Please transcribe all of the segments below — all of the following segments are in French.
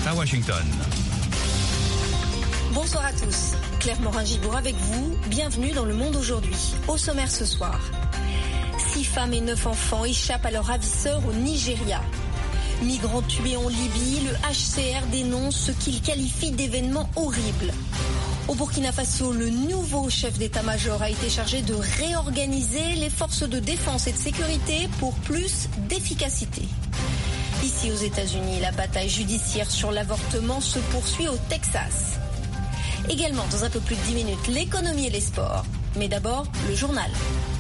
à Washington. Bonsoir à tous. Claire Morin-Gibour avec vous. Bienvenue dans Le Monde aujourd'hui. Au sommaire ce soir. 6 femmes et 9 enfants échappent à leurs ravisseurs au Nigeria. Migrants tués en Libye, le HCR dénonce ce qu'il qualifie d'événement horrible. Au Burkina Faso, le nouveau chef d'état-major a été chargé de réorganiser les forces de défense et de sécurité pour plus d'efficacité. Ici aux États-Unis, la bataille judiciaire sur l'avortement se poursuit au Texas. Également, dans un peu plus de 10 minutes, l'économie et les sports. Mais d'abord, le journal.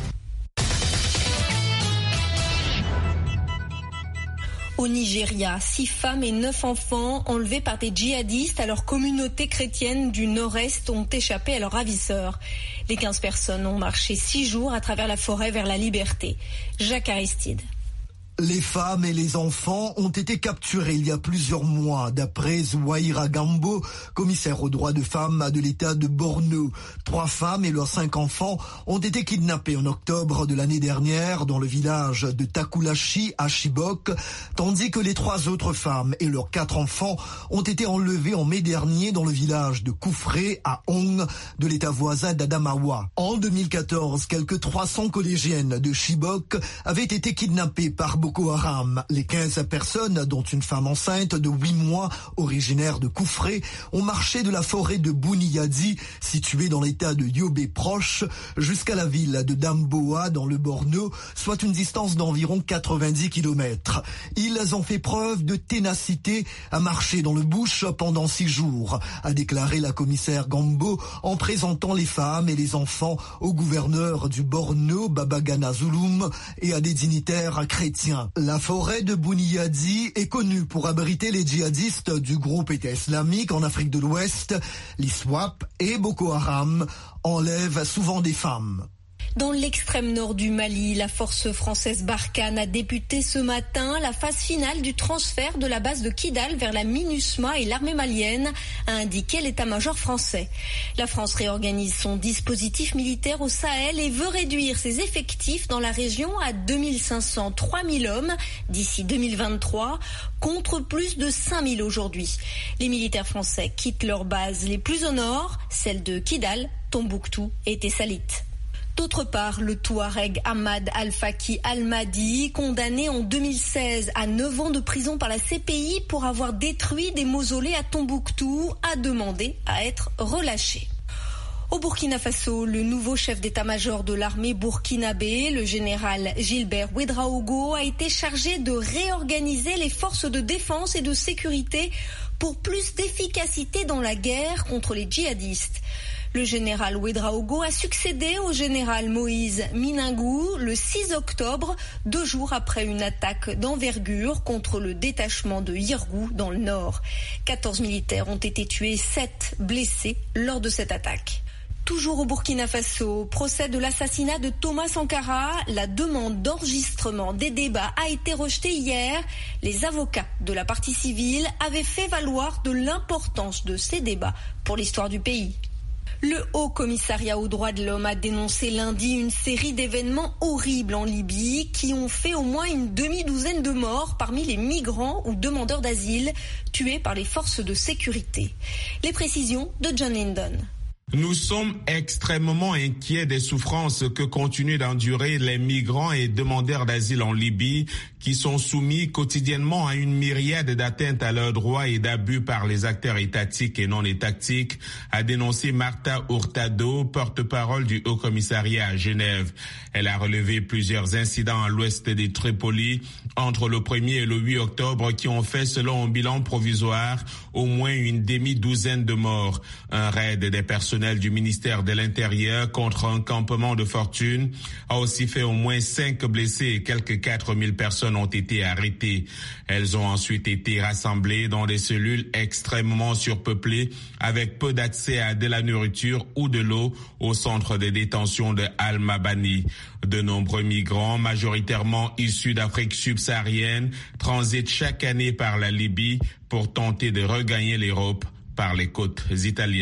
Au Nigeria, 6 femmes et 9 enfants enlevés par des djihadistes à leur communauté chrétienne du nord-est ont échappé à leurs ravisseurs. Les 15 personnes ont marché 6 jours à travers la forêt vers la liberté. Jacques Aristide. Les femmes et les enfants ont été capturés il y a plusieurs mois, d'après Zouaïra Gambo, commissaire aux droits de femmes de l'État de Borno. 3 femmes et leurs 5 enfants ont été kidnappés en octobre de l'année dernière dans le village de Takulashi à Chibok, tandis que les 3 autres femmes et leurs 4 enfants ont été enlevés en mai dernier dans le village de Koufré à Hong de l'État voisin d'Adamawa. En 2014, quelques 300 collégiennes de Chibok avaient été kidnappées par Boko Haram. Les 15 personnes, dont une femme enceinte de 8 mois, originaire de Koufré, ont marché de la forêt de Bouniyadi, située dans l'état de Yobe proche, jusqu'à la ville de Damboa dans le Borno, soit une distance d'environ 90 km. Ils ont fait preuve de ténacité à marcher dans le bush pendant 6 jours, a déclaré la commissaire Gambo en présentant les femmes et les enfants au gouverneur du Borno, Babagana Zulum, et à des dignitaires chrétiens. La forêt de Bouniyadi est connue pour abriter les djihadistes du groupe État islamique en Afrique de l'Ouest. L'ISWAP et Boko Haram enlèvent souvent des femmes. Dans l'extrême nord du Mali, la force française Barkhane a débuté ce matin la phase finale du transfert de la base de Kidal vers la MINUSMA et l'armée malienne, a indiqué l'état-major français. La France réorganise son dispositif militaire au Sahel et veut réduire ses effectifs dans la région à 2500-3000 hommes d'ici 2023, contre plus de 5000 aujourd'hui. Les militaires français quittent leurs bases les plus au nord, celles de Kidal, Tombouctou et Tessalit. D'autre part, le Touareg Ahmad Al-Faki Al-Mahdi, condamné en 2016 à 9 ans de prison par la CPI pour avoir détruit des mausolées à Tombouctou, a demandé à être relâché. Au Burkina Faso, le nouveau chef d'état-major de l'armée burkinabé, le général Gilbert Ouedraogo, a été chargé de réorganiser les forces de défense et de sécurité pour plus d'efficacité dans la guerre contre les djihadistes. Le général Ouedraogo a succédé au général Moïse Minangou le 6 octobre, 2 jours après une attaque d'envergure contre le détachement de Yirgou dans le nord. 14 militaires ont été tués, 7 blessés lors de cette attaque. Toujours au Burkina Faso, procès de l'assassinat de Thomas Sankara, la demande d'enregistrement des débats a été rejetée hier. Les avocats de la partie civile avaient fait valoir de l'importance de ces débats pour l'histoire du pays. Le Haut Commissariat aux droits de l'homme a dénoncé lundi une série d'événements horribles en Libye qui ont fait au moins une demi-douzaine de morts parmi les migrants ou demandeurs d'asile tués par les forces de sécurité. Les précisions de John Lindon. Nous sommes extrêmement inquiets des souffrances que continuent d'endurer les migrants et demandeurs d'asile en Libye, qui sont soumis quotidiennement à une myriade d'atteintes à leurs droits et d'abus par les acteurs étatiques et non étatiques, a dénoncé Marta Hurtado, porte-parole du Haut Commissariat à Genève. Elle a relevé plusieurs incidents à l'ouest de Tripoli entre le 1er et le 8 octobre qui ont fait, selon un bilan provisoire, au moins une demi-douzaine de morts. Un raid des personnels du ministère de l'Intérieur contre un campement de fortune a aussi fait au moins 5 blessés et quelques 4000 personnes ont été arrêtées. Elles ont ensuite été rassemblées dans des cellules extrêmement surpeuplées avec peu d'accès à de la nourriture ou de l'eau au centre de détention de Al-Mabani. De nombreux migrants, majoritairement issus d'Afrique subsaharienne, transitent chaque année par la Libye pour tenter de regagner l'Europe par les côtes italiennes.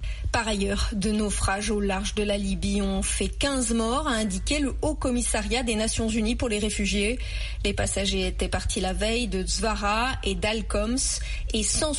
Par ailleurs, de naufrages au large de la Libye ont fait 15 morts, a indiqué le Haut Commissariat des Nations Unies pour les réfugiés. Les passagers étaient partis la veille de Zvara et d'Al-Khoms et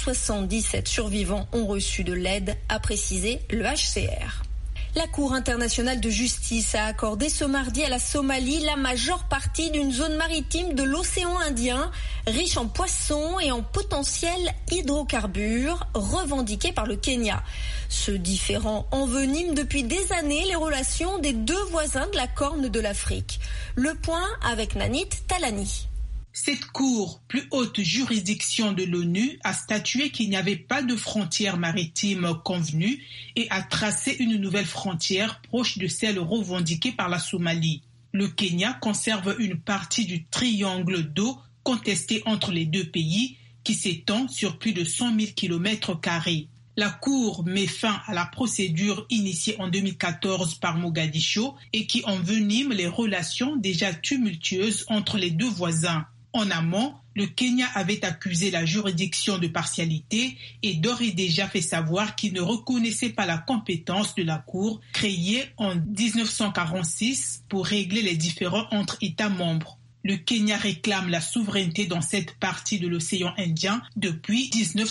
177 survivants ont reçu de l'aide, a précisé le HCR. La Cour internationale de justice a accordé ce mardi à la Somalie la majeure partie d'une zone maritime de l'océan Indien, riche en poissons et en potentiels hydrocarbures, revendiquée par le Kenya. Ce différend envenime depuis des années les relations des deux voisins de la Corne de l'Afrique. Le point avec Nanit Talani. Cette cour, plus haute juridiction de l'ONU, a statué qu'il n'y avait pas de frontière maritime convenue et a tracé une nouvelle frontière proche de celle revendiquée par la Somalie. Le Kenya conserve une partie du triangle d'eau contesté entre les deux pays qui s'étend sur plus de 100 000 km². La Cour met fin à la procédure initiée en 2014 par Mogadiscio et qui envenime les relations déjà tumultueuses entre les deux voisins. En amont, le Kenya avait accusé la juridiction de partialité et d'ores et déjà fait savoir qu'il ne reconnaissait pas la compétence de la Cour créée en 1946 pour régler les différends entre États membres. Le Kenya réclame la souveraineté dans cette partie de l'océan Indien depuis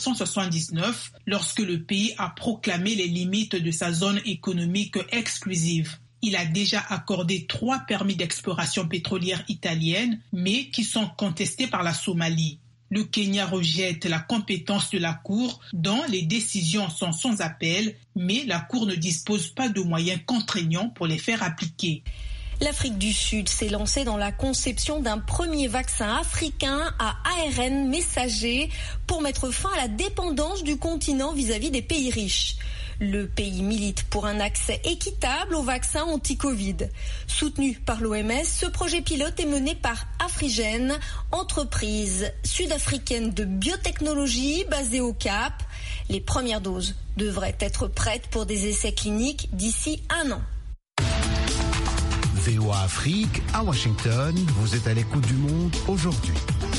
1979, lorsque le pays a proclamé les limites de sa zone économique exclusive. Il a déjà accordé 3 permis d'exploration pétrolière italienne, mais qui sont contestés par la Somalie. Le Kenya rejette la compétence de la Cour, dont les décisions sont sans appel, mais la Cour ne dispose pas de moyens contraignants pour les faire appliquer. L'Afrique du Sud s'est lancée dans la conception d'un premier vaccin africain à ARN messager pour mettre fin à la dépendance du continent vis-à-vis des pays riches. Le pays milite pour un accès équitable aux vaccins anti-Covid. Soutenu par l'OMS, ce projet pilote est mené par Afrigen, entreprise sud-africaine de biotechnologie basée au Cap. Les premières doses devraient être prêtes pour des essais cliniques d'ici 1 an. VOA Afrique, à Washington, vous êtes à l'écoute du monde aujourd'hui.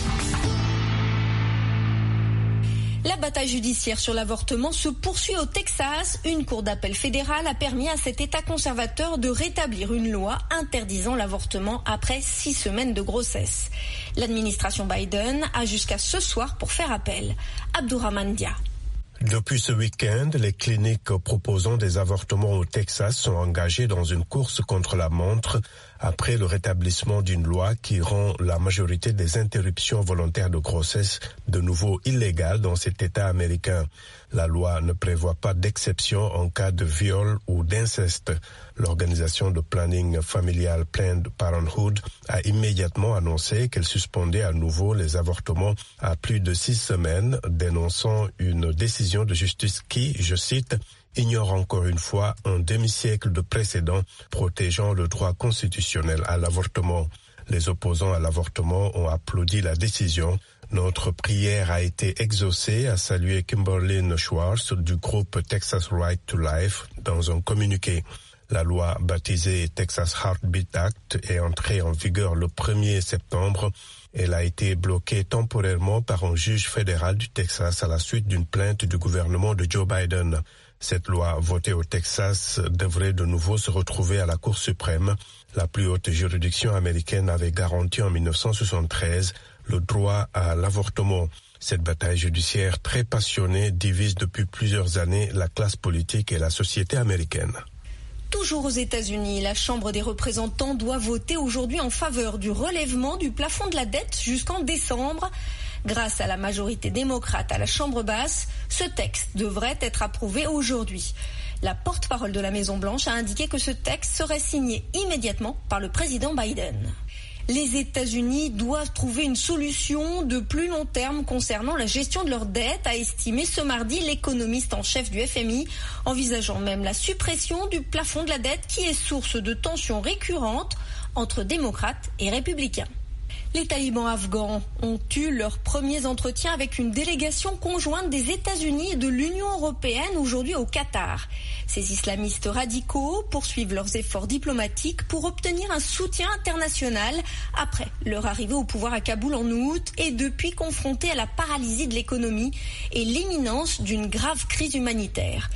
La bataille judiciaire sur l'avortement se poursuit au Texas. Une cour d'appel fédérale a permis à cet État conservateur de rétablir une loi interdisant l'avortement après 6 semaines de grossesse. L'administration Biden a jusqu'à ce soir pour faire appel. Abdourahmane Dia. Depuis ce week-end, les cliniques proposant des avortements au Texas sont engagées dans une course contre la montre après le rétablissement d'une loi qui rend la majorité des interruptions volontaires de grossesse de nouveau illégales dans cet État américain. La loi ne prévoit pas d'exception en cas de viol ou d'inceste. L'organisation de planning familial Planned Parenthood a immédiatement annoncé qu'elle suspendait à nouveau les avortements à plus de 6 semaines, dénonçant une décision de justice qui, je cite, ignore encore une fois un demi-siècle de précédent protégeant le droit constitutionnel à l'avortement. Les opposants à l'avortement ont applaudi la décision. Notre prière a été exaucée, a salué Kimberlyn Schwartz du groupe Texas Right to Life dans un communiqué. La loi baptisée Texas Heartbeat Act est entrée en vigueur le 1er septembre. Elle a été bloquée temporairement par un juge fédéral du Texas à la suite d'une plainte du gouvernement de Joe Biden. Cette loi votée au Texas devrait de nouveau se retrouver à la Cour suprême. La plus haute juridiction américaine avait garanti en 1973 le droit à l'avortement. Cette bataille judiciaire très passionnée divise depuis plusieurs années la classe politique et la société américaine. Toujours aux États-Unis, la Chambre des représentants doit voter aujourd'hui en faveur du relèvement du plafond de la dette jusqu'en décembre. Grâce à la majorité démocrate à la Chambre basse, ce texte devrait être approuvé aujourd'hui. La porte-parole de la Maison-Blanche a indiqué que ce texte serait signé immédiatement par le président Biden. Les États-Unis doivent trouver une solution de plus long terme concernant la gestion de leur dette, a estimé ce mardi l'économiste en chef du FMI, envisageant même la suppression du plafond de la dette qui est source de tensions récurrentes entre démocrates et républicains. Les talibans afghans ont eu leurs premiers entretiens avec une délégation conjointe des États-Unis et de l'Union européenne aujourd'hui au Qatar. Ces islamistes radicaux poursuivent leurs efforts diplomatiques pour obtenir un soutien international après leur arrivée au pouvoir à Kaboul en août et depuis confrontés à la paralysie de l'économie et l'imminence d'une grave crise humanitaire.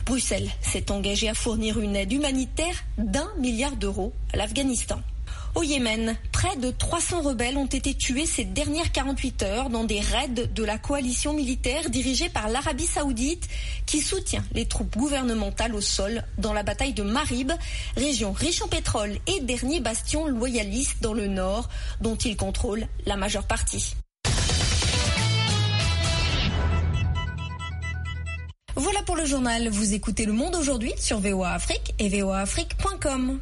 Bruxelles s'est engagée à fournir une aide humanitaire d'1 milliard d'euros à l'Afghanistan. Au Yémen, près de 300 rebelles ont été tués ces dernières 48 heures dans des raids de la coalition militaire dirigée par l'Arabie Saoudite qui soutient les troupes gouvernementales au sol dans la bataille de Marib, région riche en pétrole et dernier bastion loyaliste dans le nord dont ils contrôlent la majeure partie. Voilà pour le journal. Vous écoutez Le Monde aujourd'hui sur VOA Afrique et voaafrique.com.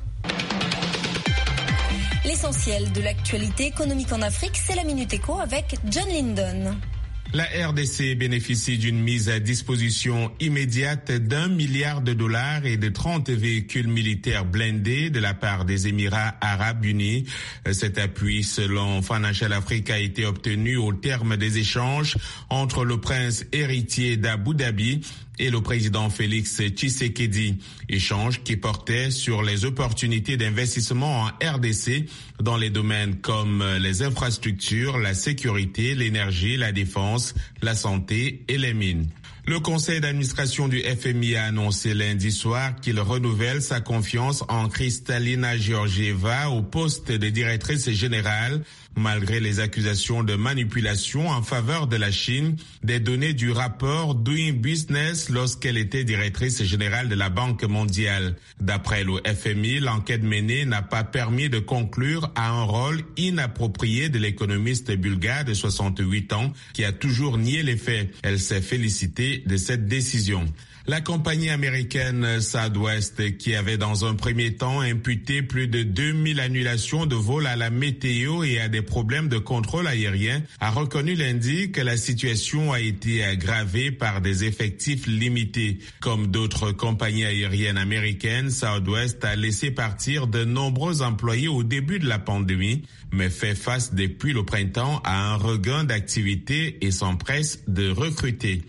L'essentiel de l'actualité économique en Afrique, c'est la Minute Éco avec John Lindon. La RDC bénéficie d'une mise à disposition immédiate d'1 milliard de dollars et de 30 véhicules militaires blindés de la part des Émirats arabes unis. Cet appui, selon Financial Africa, a été obtenu au terme des échanges entre le prince héritier d'Abu Dhabi et le président Félix Tshisekedi. Échange qui portait sur les opportunités d'investissement en RDC dans les domaines comme les infrastructures, la sécurité, l'énergie, la défense, la santé et les mines. Le conseil d'administration du FMI a annoncé lundi soir qu'il renouvelle sa confiance en Kristalina Georgieva au poste de directrice générale, malgré les accusations de manipulation en faveur de la Chine des données du rapport Doing Business lorsqu'elle était directrice générale de la Banque mondiale. D'après le FMI, l'enquête menée n'a pas permis de conclure à un rôle inapproprié de l'économiste bulgare de 68 ans qui a toujours nié les faits. Elle s'est félicitée de cette décision. La compagnie américaine Southwest, qui avait dans un premier temps imputé plus de 2000 annulations de vols à la météo et à des problèmes de contrôle aérien, a reconnu lundi que la situation a été aggravée par des effectifs limités. Comme d'autres compagnies aériennes américaines, Southwest a laissé partir de nombreux employés au début de la pandémie, mais fait face depuis le printemps à un regain d'activité et s'empresse de recruter.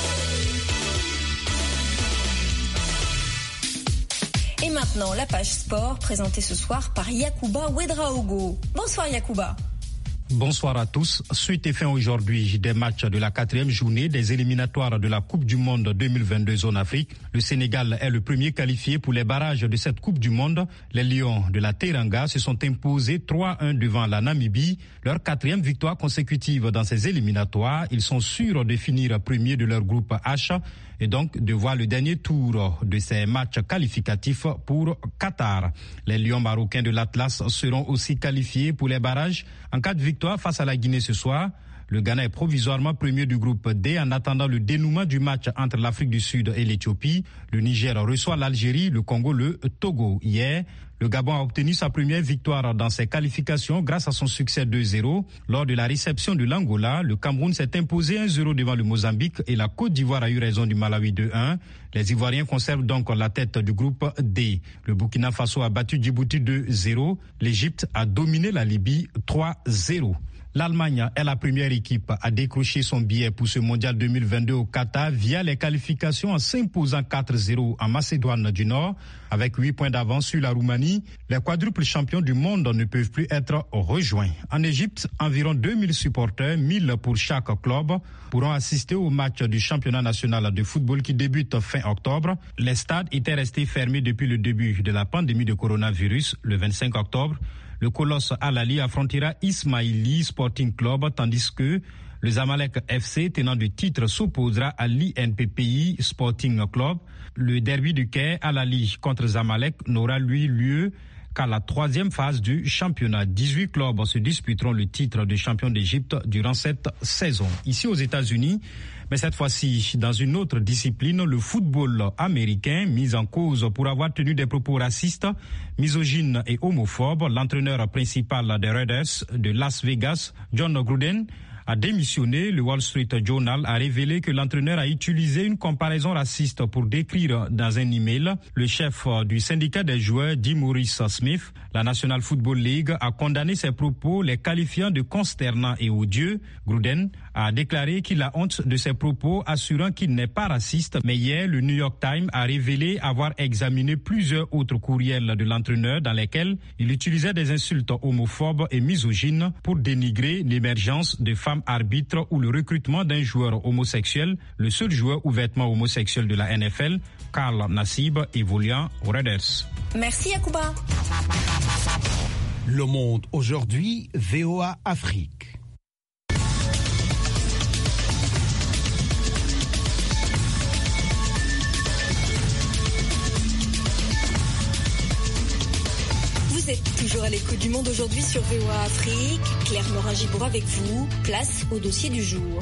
Et maintenant, la page sport présentée ce soir par Yacouba Ouedraogo. Bonsoir Yacouba. Bonsoir à tous. Suite et fin aujourd'hui des matchs de la 4e journée des éliminatoires de la Coupe du Monde 2022 zone Afrique. Le Sénégal est le premier qualifié pour les barrages de cette Coupe du Monde. Les Lions de la Teranga se sont imposés 3-1 devant la Namibie. Leur 4e victoire consécutive dans ces éliminatoires. Ils sont sûrs de finir premier de leur groupe H et donc de voir le dernier tour de ces matchs qualificatifs pour Qatar. Les Lions marocains de l'Atlas seront aussi qualifiés pour les barrages en cas de victoire face à la Guinée ce soir. Le Ghana est provisoirement premier du groupe D en attendant le dénouement du match entre l'Afrique du Sud et l'Éthiopie. Le Niger reçoit l'Algérie, le Congo le Togo. Hier, le Gabon a obtenu sa première victoire dans ses qualifications grâce à son succès 2-0. Lors de la réception de l'Angola, le Cameroun s'est imposé 1-0 devant le Mozambique et la Côte d'Ivoire a eu raison du Malawi 2-1. Les Ivoiriens conservent donc la tête du groupe D. Le Burkina Faso a battu Djibouti 2-0. L'Égypte a dominé la Libye 3-0. L'Allemagne est la première équipe à décrocher son billet pour ce mondial 2022 au Qatar via les qualifications en s'imposant 4-0 en Macédoine du Nord. Avec 8 points d'avance sur la Roumanie, les quadruples champions du monde ne peuvent plus être rejoints. En Égypte, environ 2000 supporters, 1000 pour chaque club, pourront assister au match du championnat national de football qui débute fin octobre. Les stades étaient restés fermés depuis le début de la pandémie de coronavirus, le 25 octobre. Le colosse Al Ahly affrontera Ismaili Sporting Club, tandis que le Zamalek FC, tenant du titre, s'opposera à l'INPPI Sporting Club. Le derby du Caire, Al Ahly contre Zamalek, n'aura lui lieu qu'à la 3e phase du championnat. 18 clubs se disputeront le titre de champion d'Égypte durant cette saison. Ici aux États-Unis, mais cette fois-ci dans une autre discipline, le football américain, mis en cause pour avoir tenu des propos racistes, misogynes et homophobes, l'entraîneur principal des Raiders de Las Vegas, John Gruden, a démissionné. Le Wall Street Journal a révélé que l'entraîneur a utilisé une comparaison raciste pour décrire dans un email le chef du syndicat des joueurs, DeMaurice Smith. La National Football League a condamné ses propos, les qualifiant de consternants et odieux. Gruden a déclaré qu'il a honte de ses propos, assurant qu'il n'est pas raciste. Mais hier, le New York Times a révélé avoir examiné plusieurs autres courriels de l'entraîneur dans lesquels il utilisait des insultes homophobes et misogynes pour dénigrer l'émergence de femmes femme arbitre ou le recrutement d'un joueur homosexuel, le seul joueur ouvertement homosexuel de la NFL, Karl Nassib, évoluant aux Raiders. Merci Yacouba. Le Monde aujourd'hui, VOA Afrique. Vous êtes toujours à l'écoute du Monde aujourd'hui sur VOA Afrique. Claire Morin-Gibour avec vous. Place au dossier du jour.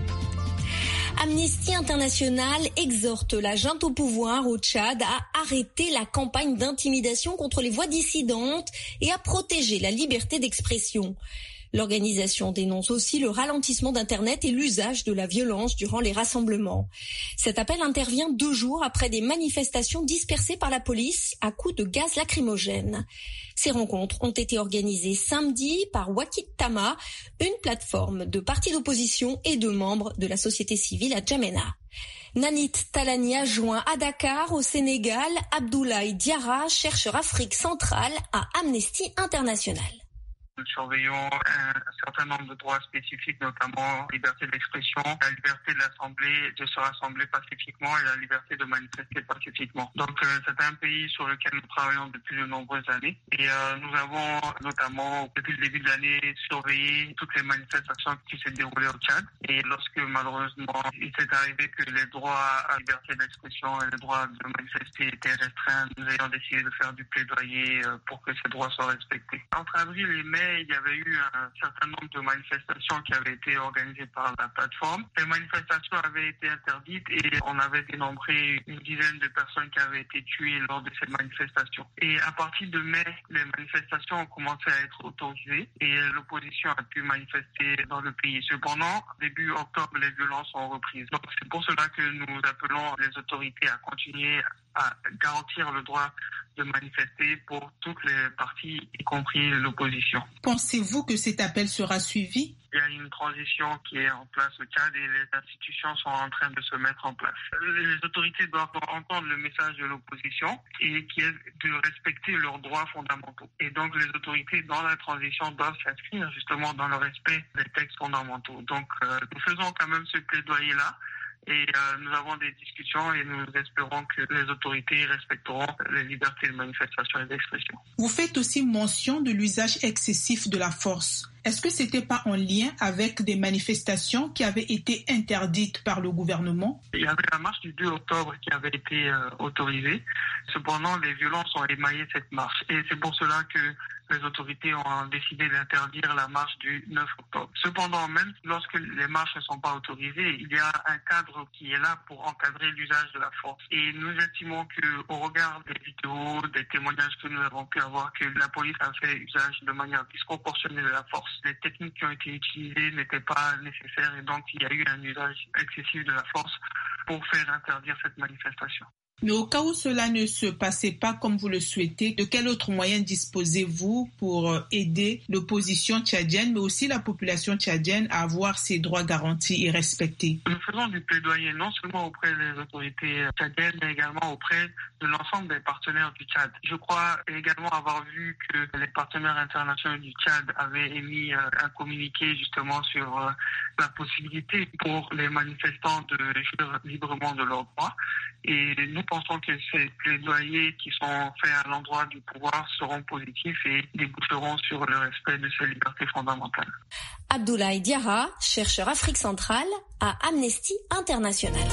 Amnesty International exhorte la junte au pouvoir au Tchad à arrêter la campagne d'intimidation contre les voix dissidentes et à protéger la liberté d'expression. L'organisation dénonce aussi le ralentissement d'Internet et l'usage de la violence durant les rassemblements. Cet appel intervient 2 jours après des manifestations dispersées par la police à coups de gaz lacrymogène. Ces rencontres ont été organisées samedi par Wakit Tama, une plateforme de partis d'opposition et de membres de la société civile à N'Djamena. Nanit Talani a joint à Dakar, au Sénégal, Abdoulaye Diarra, chercheur Afrique centrale à Amnesty International. Nous surveillons un certain nombre de droits spécifiques, notamment la liberté d'expression, la liberté de se rassembler pacifiquement et la liberté de manifester pacifiquement. Donc c'est un pays sur lequel nous travaillons depuis de nombreuses années et nous avons notamment depuis le début de l'année surveillé toutes les manifestations qui s'est déroulées au Tchad. Et lorsque malheureusement il s'est arrivé que les droits à la liberté d'expression et les droits de manifester étaient restreints, nous avons décidé de faire du plaidoyer pour que ces droits soient respectés. Entre avril et mai, il y avait eu un certain nombre de manifestations qui avaient été organisées par la plateforme. Ces manifestations avaient été interdites et on avait dénombré une dizaine de personnes qui avaient été tuées lors de ces manifestations. Et à partir de mai, les manifestations ont commencé à être autorisées et l'opposition a pu manifester dans le pays. Cependant, début octobre, les violences ont repris. Donc c'est pour cela que nous appelons les autorités à continuer à garantir le droit de manifester pour toutes les parties, y compris l'opposition. Pensez-vous que cet appel sera suivi? Il y a une transition qui est en place au Tchad et les institutions sont en train de se mettre en place. Les autorités doivent entendre le message de l'opposition et qui est de respecter leurs droits fondamentaux. Et donc les autorités dans la transition doivent s'inscrire justement dans le respect des textes fondamentaux. Donc nous faisons quand même ce plaidoyer-là. Et nous avons des discussions et nous espérons que les autorités respecteront les libertés de manifestation et d'expression. Vous faites aussi mention de l'usage excessif de la force. Est-ce que ce n'était pas en lien avec des manifestations qui avaient été interdites par le gouvernement? Il y avait la marche du 2 octobre qui avait été autorisée. Cependant, les violences ont émaillé cette marche. Et c'est pour cela que les autorités ont décidé d'interdire la marche du 9 octobre. Cependant, même lorsque les marches ne sont pas autorisées, il y a un cadre qui est là pour encadrer l'usage de la force. Et nous estimons qu'au regard des vidéos, des témoignages que nous avons pu avoir, que la police a fait usage de manière disproportionnée de la force. Les techniques qui ont été utilisées n'étaient pas nécessaires et donc il y a eu un usage excessif de la force pour faire interdire cette manifestation. Mais au cas où cela ne se passait pas comme vous le souhaitez, de quel autre moyen disposez-vous pour aider l'opposition tchadienne, mais aussi la population tchadienne à avoir ses droits garantis et respectés? Nous faisons du plaidoyer non seulement auprès des autorités tchadiennes, mais également auprès de l'ensemble des partenaires du Tchad. Je crois également avoir vu que les partenaires internationaux du Tchad avaient émis un communiqué justement sur la possibilité pour les manifestants de jouir librement de leurs droits. Et nous pensons que ces plaidoyers qui sont faits à l'endroit du pouvoir seront positifs et déboucheront sur le respect de ces libertés fondamentales. Abdoulaye Diarra, chercheur Afrique centrale à Amnesty International.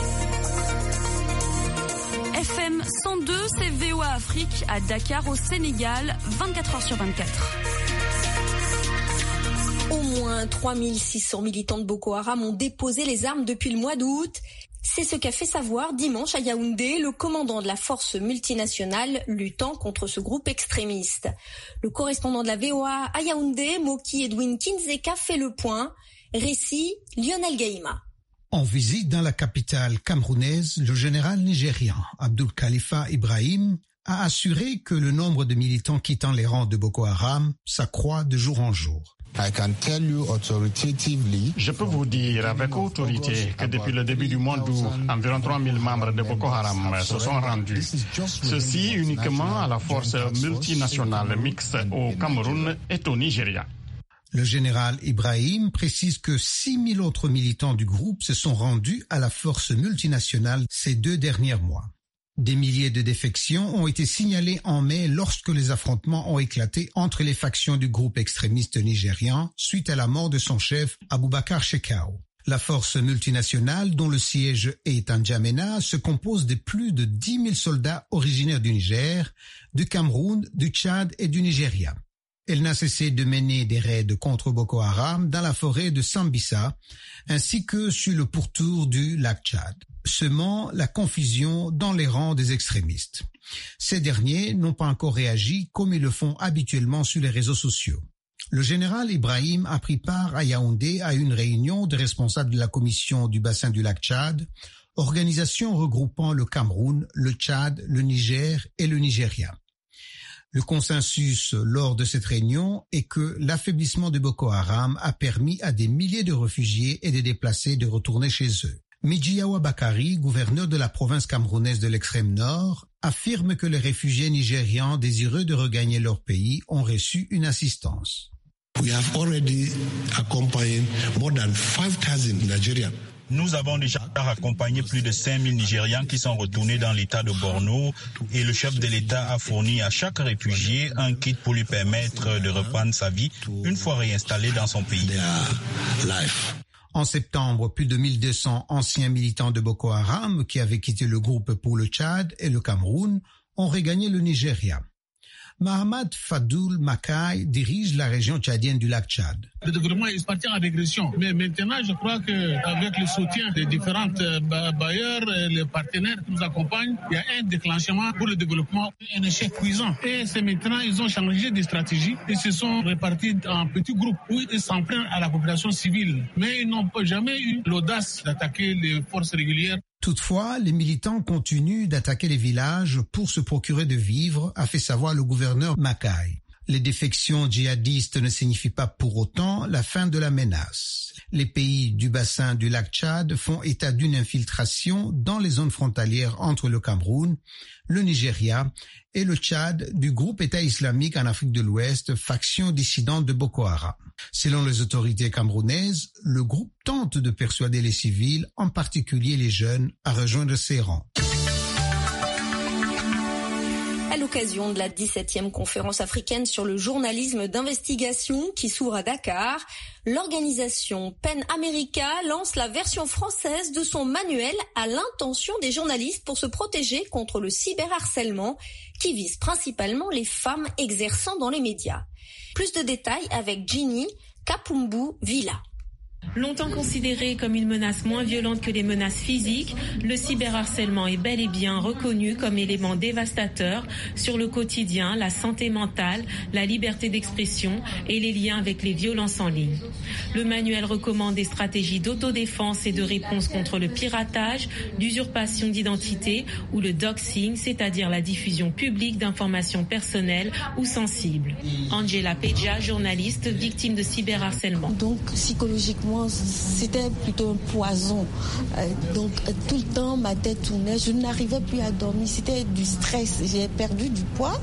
FM 102, c'est VOA Afrique à Dakar au Sénégal, 24h sur 24. Au moins 3600 militants de Boko Haram ont déposé les armes depuis le mois d'août. C'est ce qu'a fait savoir dimanche à Yaoundé le commandant de la force multinationale luttant contre ce groupe extrémiste. Le correspondant de la VOA à Yaoundé, Moki Edwin Kinzeka, fait le point. Récit Lionel Gaïma. En visite dans la capitale camerounaise, le général nigérian Abdul Khalifa Ibrahim a assuré que le nombre de militants quittant les rangs de Boko Haram s'accroît de jour en jour. Je peux vous dire avec autorité que depuis le début du mois d'août, environ 3000 membres de Boko Haram se sont rendus. Ceci uniquement à la force multinationale mixte au Cameroun et au Nigeria. Le général Ibrahim précise que 6 000 autres militants du groupe se sont rendus à la force multinationale ces 2 derniers mois. Des milliers de défections ont été signalées en mai lorsque les affrontements ont éclaté entre les factions du groupe extrémiste nigérian suite à la mort de son chef Abubakar Shekau. La force multinationale, dont le siège est à N'Djamena, se compose de plus de 10 000 soldats originaires du Niger, du Cameroun, du Tchad et du Nigeria. Elle n'a cessé de mener des raids contre Boko Haram dans la forêt de Sambisa, ainsi que sur le pourtour du lac Tchad, semant la confusion dans les rangs des extrémistes. Ces derniers n'ont pas encore réagi comme ils le font habituellement sur les réseaux sociaux. Le général Ibrahim a pris part à Yaoundé à une réunion des responsables de la commission du bassin du lac Tchad, organisation regroupant le Cameroun, le Tchad, le Niger et le Nigeria. Le consensus lors de cette réunion est que l'affaiblissement de Boko Haram a permis à des milliers de réfugiés et de déplacés de retourner chez eux. Midjiyawa Bakari, gouverneur de la province camerounaise de l'extrême nord, affirme que les réfugiés nigérians désireux de regagner leur pays ont reçu une assistance. We have already accompanied more than 5,000 Nigerians. Nous avons déjà accompagné plus de 5 000 Nigérians qui sont retournés dans l'état de Borno et le chef de l'État a fourni à chaque réfugié un kit pour lui permettre de reprendre sa vie une fois réinstallé dans son pays. En septembre, plus de 1200 anciens militants de Boko Haram qui avaient quitté le groupe pour le Tchad et le Cameroun ont regagné le Nigeria. Mahamad Fadoul Makai dirige la région tchadienne du lac Tchad. Le développement est parti en régression. Mais maintenant, je crois qu'avec le soutien des différents bailleurs et les partenaires qui nous accompagnent, il y a un déclenchement pour le développement, un échec cuisant. Et c'est maintenant, ils ont changé de stratégie. Ils se sont répartis en petits groupes où ils s'en prennent à la population civile. Mais ils n'ont jamais eu l'audace d'attaquer les forces régulières. Toutefois, les militants continuent d'attaquer les villages pour se procurer de vivres, a fait savoir le gouverneur Makai. Les défections djihadistes ne signifient pas pour autant la fin de la menace. Les pays du bassin du lac Tchad font état d'une infiltration dans les zones frontalières entre le Cameroun, le Nigeria et le Tchad du groupe État islamique en Afrique de l'Ouest, faction dissidente de Boko Haram. Selon les autorités camerounaises, le groupe tente de persuader les civils, en particulier les jeunes, à rejoindre ses rangs. À l'occasion de la 17e conférence africaine sur le journalisme d'investigation qui s'ouvre à Dakar, l'organisation PEN America lance la version française de son manuel à l'intention des journalistes pour se protéger contre le cyberharcèlement qui vise principalement les femmes exerçant dans les médias. Plus de détails avec Ginny Kapumbu Villa. Longtemps considéré comme une menace moins violente que les menaces physiques, le cyberharcèlement est bel et bien reconnu comme élément dévastateur sur le quotidien, la santé mentale, la liberté d'expression et les liens avec les violences en ligne. Le manuel recommande des stratégies d'autodéfense et de réponse contre le piratage, d'usurpation d'identité ou le doxing, c'est-à-dire la diffusion publique d'informations personnelles ou sensibles. Angela Peja, journaliste, victime de cyberharcèlement. Donc psychologiquement, c'était plutôt un poison. Donc tout le temps ma tête tournait, je n'arrivais plus à dormir, c'était du stress, j'ai perdu du poids,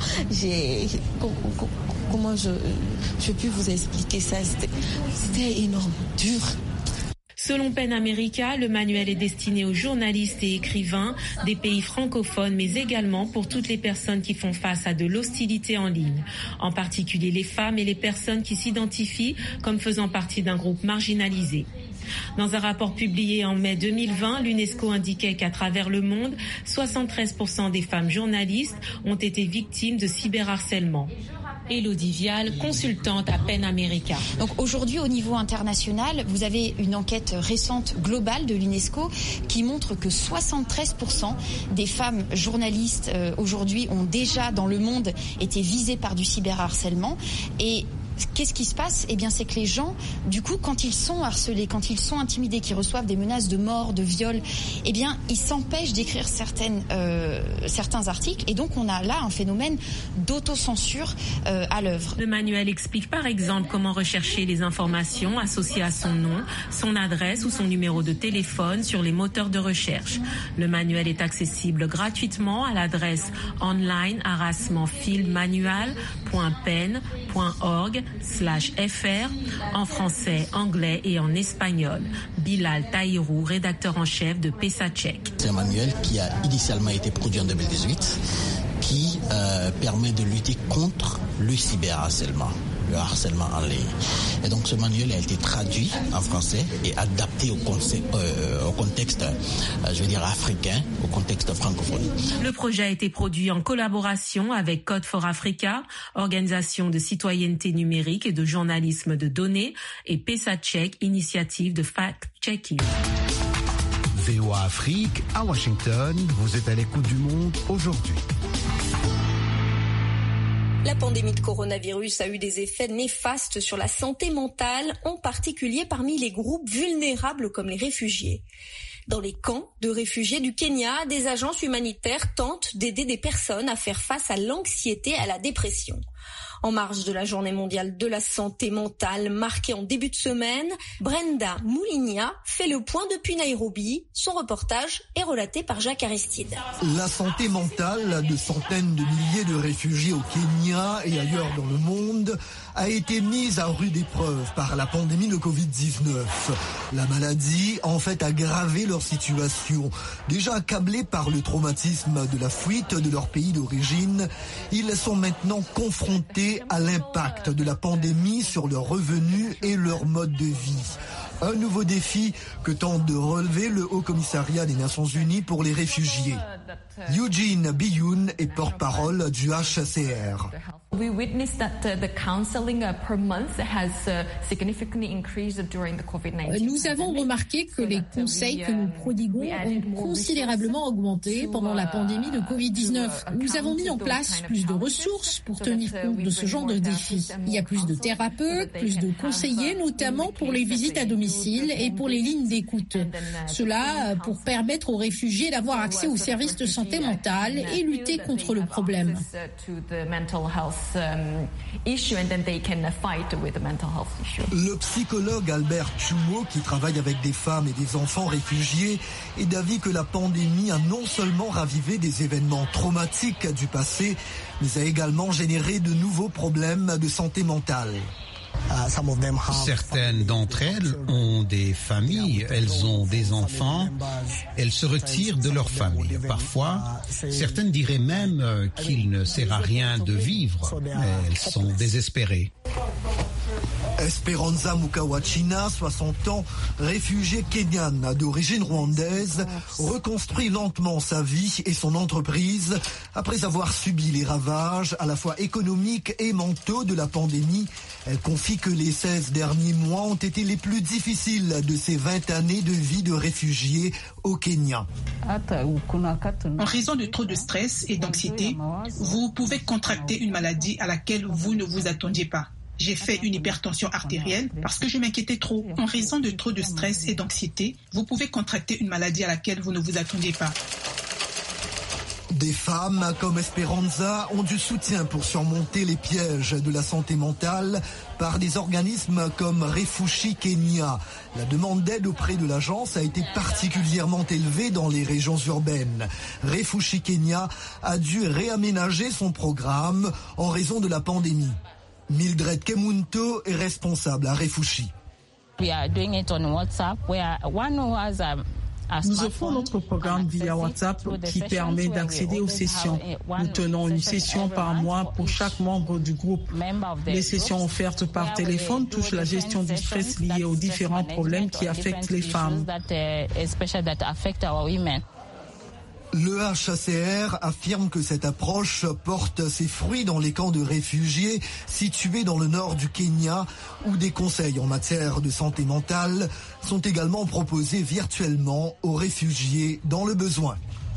comment je peux vous expliquer ça, c'était énorme, dur. Selon PEN America, le manuel est destiné aux journalistes et écrivains des pays francophones, mais également pour toutes les personnes qui font face à de l'hostilité en ligne, en particulier les femmes et les personnes qui s'identifient comme faisant partie d'un groupe marginalisé. Dans un rapport publié en mai 2020, l'UNESCO indiquait qu'à travers le monde, 73% des femmes journalistes ont été victimes de cyberharcèlement. Élodie Vial, consultante à PEN America. Donc aujourd'hui, au niveau international, vous avez une enquête récente globale de l'UNESCO qui montre que 73% des femmes journalistes aujourd'hui ont déjà dans le monde été visées par du cyberharcèlement. Et qu'est-ce qui se passe ? Eh bien, c'est que les gens, du coup, quand ils sont harcelés, quand ils sont intimidés, qu'ils reçoivent des menaces de mort, de viol, eh bien, ils s'empêchent d'écrire certains articles. Et donc, on a là un phénomène d'autocensure à l'œuvre. Le manuel explique par exemple comment rechercher les informations associées à son nom, son adresse ou son numéro de téléphone sur les moteurs de recherche. Le manuel est accessible gratuitement à l'adresse online harassmentfieldmanual.pen.org VOA.fr, en français, anglais et en espagnol. Bilal Tahirou, rédacteur en chef de PesaCheck. C'est un manuel qui a initialement été produit en 2018, qui permet de lutter contre le cyberharcèlement, le harcèlement en ligne. Et donc ce manuel a été traduit en français et adapté au contexte, africain, au contexte francophone. Le projet a été produit en collaboration avec Code for Africa, organisation de citoyenneté numérique et de journalisme de données, et PesaCheck, initiative de fact-checking. VOA Afrique, à Washington, vous êtes à l'écoute du monde aujourd'hui. La pandémie de coronavirus a eu des effets néfastes sur la santé mentale, en particulier parmi les groupes vulnérables comme les réfugiés. Dans les camps de réfugiés du Kenya, des agences humanitaires tentent d'aider des personnes à faire face à l'anxiété et à la dépression. En marge de la Journée mondiale de la santé mentale marquée en début de semaine, Brenda Mouligna fait le point depuis Nairobi. Son reportage est relaté par Jacques Aristide. La santé mentale de centaines de milliers de réfugiés au Kenya et ailleurs dans le monde a été mise à rude épreuve par la pandémie de Covid-19. La maladie a en fait aggravé leur situation. Déjà accablés par le traumatisme de la fuite de leur pays d'origine, ils sont maintenant confrontés à l'impact de la pandémie sur leurs revenus et leur mode de vie. Un nouveau défi que tente de relever le Haut Commissariat des Nations Unies pour les réfugiés. Eugene Biyoun est porte-parole du HCR. Nous avons remarqué que les conseils que nous prodiguons ont considérablement augmenté pendant la pandémie de Covid-19. Nous avons mis en place plus de ressources pour tenir compte de ce genre de défis. Il y a plus de thérapeutes, plus de conseillers, notamment pour les visites à domicile et pour les lignes d'écoute. Cela pour permettre aux réfugiés d'avoir accès aux services de santé mentale et lutter contre le problème. Le psychologue Albert Chumo, qui travaille avec des femmes et des enfants réfugiés, est d'avis que la pandémie a non seulement ravivé des événements traumatiques du passé, mais a également généré de nouveaux problèmes de santé mentale. Certaines d'entre elles ont des familles, elles ont des enfants, elles se retirent de leur famille. Parfois, certaines diraient même qu'il ne sert à rien de vivre. Elles sont désespérées. Esperanza Mukawachina, 60 ans, réfugiée kenyane d'origine rwandaise, reconstruit lentement sa vie et son entreprise après avoir subi les ravages à la fois économiques et mentaux de la pandémie. Elle confie que les 16 derniers mois ont été les plus difficiles de ses 20 années de vie de réfugiée au Kenya. En raison de trop de stress et d'anxiété, vous pouvez contracter une maladie à laquelle vous ne vous attendiez pas. J'ai fait une hypertension artérielle parce que je m'inquiétais trop. En raison de trop de stress et d'anxiété, vous pouvez contracter une maladie à laquelle vous ne vous attendiez pas. Des femmes comme Esperanza ont du soutien pour surmonter les pièges de la santé mentale par des organismes comme Refushi Kenya. La demande d'aide auprès de l'agence a été particulièrement élevée dans les régions urbaines. Refushi Kenya a dû réaménager son programme en raison de la pandémie. Mildred Kemunto est responsable à Refushi. Nous offrons notre programme via WhatsApp qui permet d'accéder aux sessions. Nous tenons une session par mois pour chaque membre du groupe. Les sessions offertes par téléphone touchent la gestion du stress lié aux différents problèmes qui affectent les femmes. Le HCR affirme que cette approche porte ses fruits dans les camps de réfugiés situés dans le nord du Kenya, où des conseils en matière de santé mentale sont également proposés virtuellement aux réfugiés dans le besoin.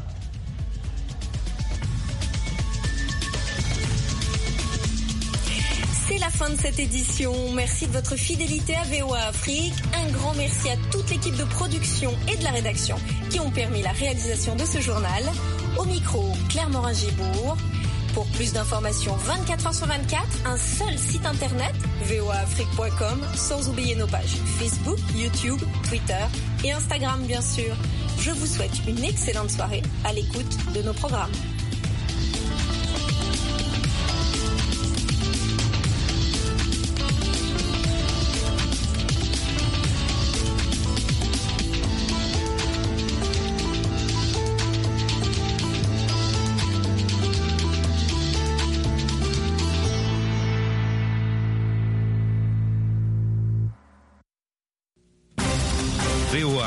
C'est la fin de cette édition. Merci de votre fidélité à VOA Afrique. Un grand merci à toute l'équipe de production et de la rédaction qui ont permis la réalisation de ce journal. Au micro, Claire Morin-Gibourg. Pour plus d'informations 24h/24, un seul site internet, voaafrique.com, sans oublier nos pages Facebook, YouTube, Twitter et Instagram bien sûr. Je vous souhaite une excellente soirée à l'écoute de nos programmes.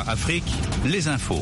VOA Afrique, les infos.